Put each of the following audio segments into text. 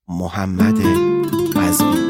محمد قزوینی.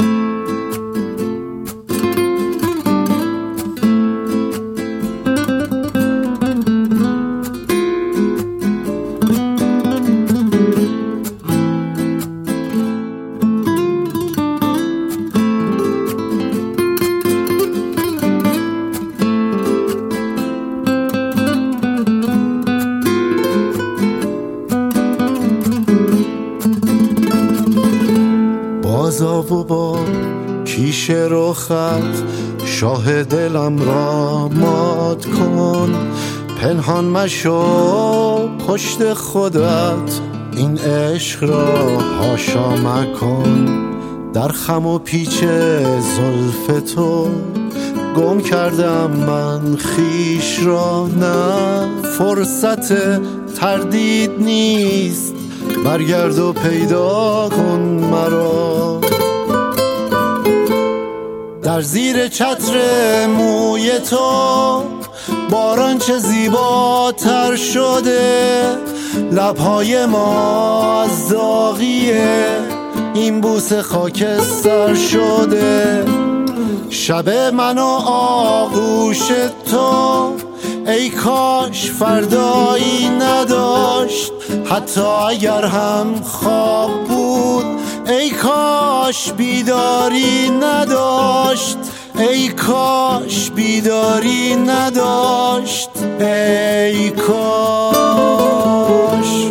بازا و با کیش رخت شاه دلم را مات کن، پنهان مشو پشت خودت این عشق را حاشا مکن. در خم و پیچ زلف تو گم کردم من خیش را، نه فرصت تردید نیست، برگرد و پیدا کن مرا. در زیر چتر موی تو باران چه زیباتر شده، لبهای ما از داغیه این بوسه خاکستر شده. شب من و آغوش تو ای کاش فردایی نداشت، حتی اگر هم خواب بود ای کاش بیداری نداشت، ای کاش بیداری نداشت، ای کاش.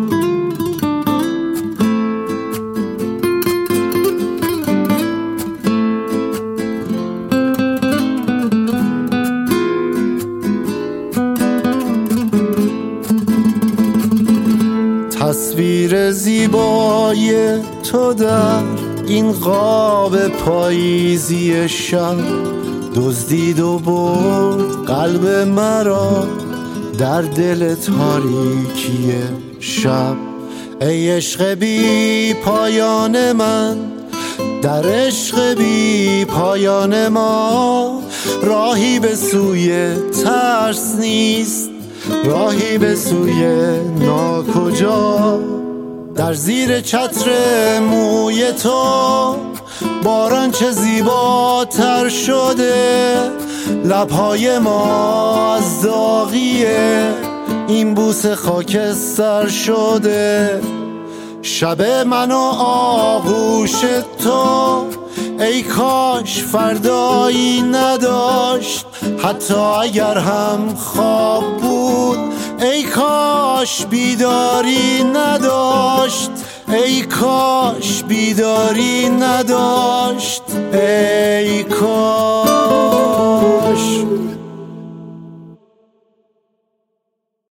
تصویر زیبای تو در این قاب پاییزی شب دزدید و برد قلب مرا در دل تاریکی شب. ای عشق بی پایان من، در عشق بی پایان ما راهی به سوی ترس نیست، راهی به سوی ناکجا. در زیر چتر موی تو باران چه زیباتر شده، لبهای ما از داغیه این بوسه خاکستر شده. شب من و آغوش تو ای کاش فردایی نداشت، حتی اگر هم خواب بود ای کاش بیداری نداشت، ای کاش بیداری نداشت، ای کاش.